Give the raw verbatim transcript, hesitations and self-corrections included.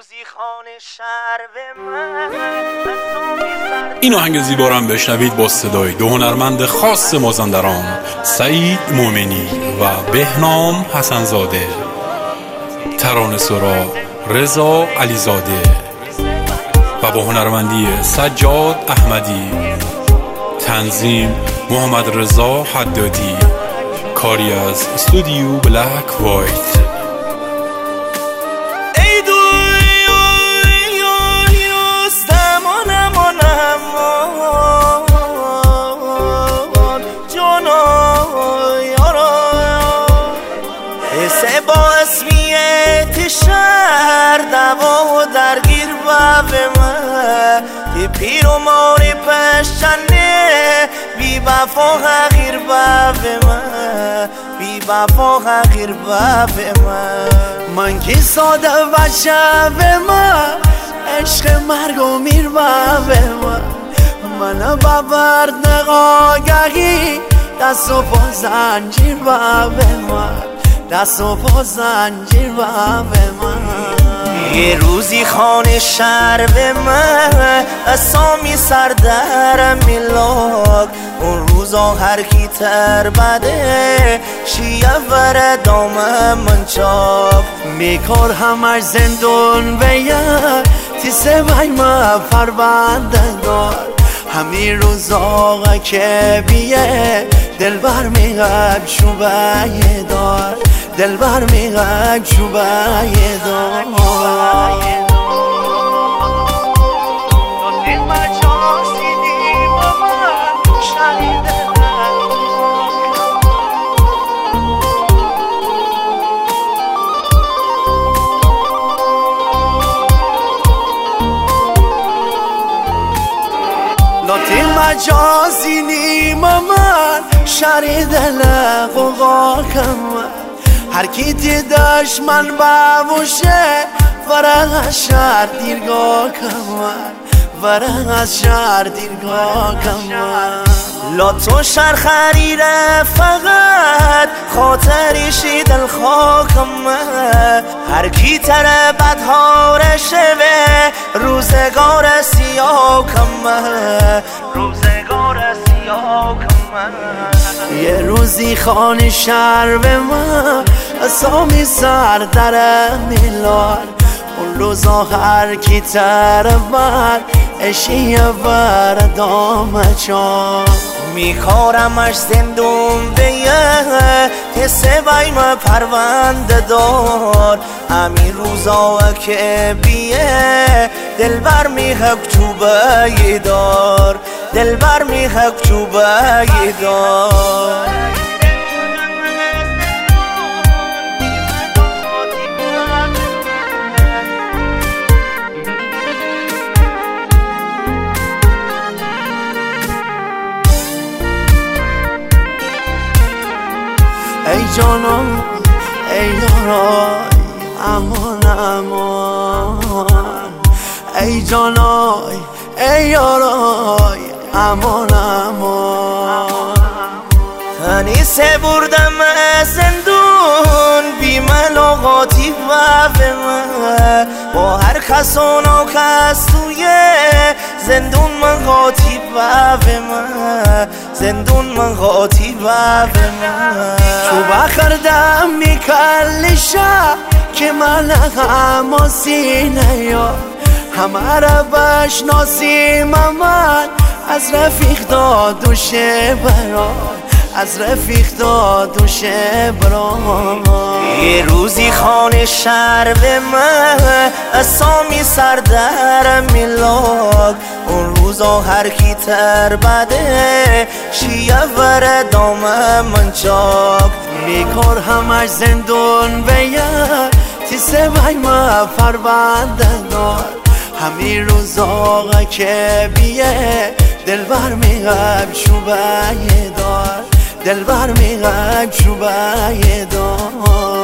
این آهنگ زیبا رو هم بشنوید با صدای دو هنرمند خاص مازندران، سعید مومنی و بهنام حسنزاده، ترانه سرا رضا علیزاده و با هنرمندی سجاد احمدی، تنظیم محمد رضا حدادی، کاری از استودیو بلک وایت. شهر دوا و درگیر به من یه پیر و ماری پشنه بی وفا حقیر به من بی وفا حقیر به من من که ساده بچه به من عشق مرگ و میر به من من ببرد نقاگهی دست و پا زنجیر به من دست و پا زنجیر و به من یه روزی خانه شهر به من اسامی سر در میلاک اون روزا هر کی تر بده شیعه ور دامم من چاک میکار همش زندون بیار تیسه بای ما پروندگار همین روزا که بیه دل بر میغب شوبه دار دل بر میغب شوبه دار لطیم مجازی نیم من شرید لقوقا کم هر کی دیدش من بابوشه ورق از شهر دیرگاه کم ورق از شهر دیرگاه کم لطو شهر خریره فقط خاطریشی دل خاکم هر کی تره بدها رشوه روزگار سیاه کم روزگار سیاه کم یه روزی خانه شهر به من اسامی سر در میلان اون روزا هر کی تر بر اشیه بر دام چان میکارمش زندون بیه تسه بایم پرونده دار همین روزا که بیه دل بر میحق چوبه دار دل بر میحق چوبه دار ای جانم ای یارای امان امان ای جانای ای یارای امان امان هنیسه بردم از زندون بی ملاقاتی و به من با هر کسانا کس توی زندون من قاطی و به من زندون من قاطی و به من تو بخردم میکلشم که من همه سینه یا همه را بشناسیم من از رفیق دادوشه برام از رفیق دادوشه برام یه روزی خانه شهر به من اسامی سر در میلاک اون روزا هر کی تر بده شیعه ور دامم من چاک میکار همش زندون بیار تیسه بای ما پروندگار همین روزا که بیه دل بر میغب شوبه دار دل بر میغب شوبه دار